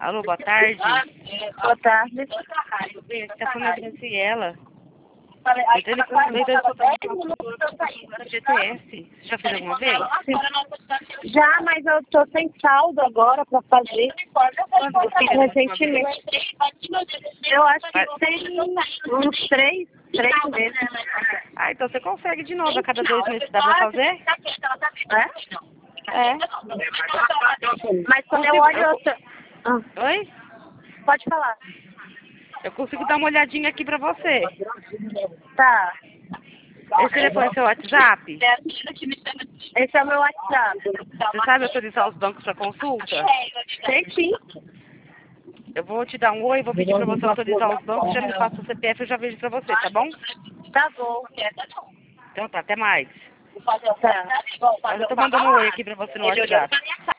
Alô, boa tarde. Boa tarde. Bem, você tá falando a Graciela. Mas ele aproveitou do GTS. Você já fez alguma vez? Já, mas eu tô sem saldo agora pra fazer. Quando você fez Recentemente. Eu acho que tem uns três meses. Ah, então você consegue de novo a cada 2 meses. Dá pra fazer? É? É. Mas quando eu olho... Oi? Pode falar. Eu consigo dar uma olhadinha aqui pra você. Tá. Esse telefone é seu WhatsApp? Esse é o meu WhatsApp. Você sabe autorizar os bancos pra consulta? Sei sim. Eu vou te dar um oi, vou pedir pra você autorizar os bancos, já me passa o CPF, eu já vejo pra você, tá bom? Tá bom. Então tá, até mais. Tá. Mas eu tô mandando um oi aqui pra você no WhatsApp.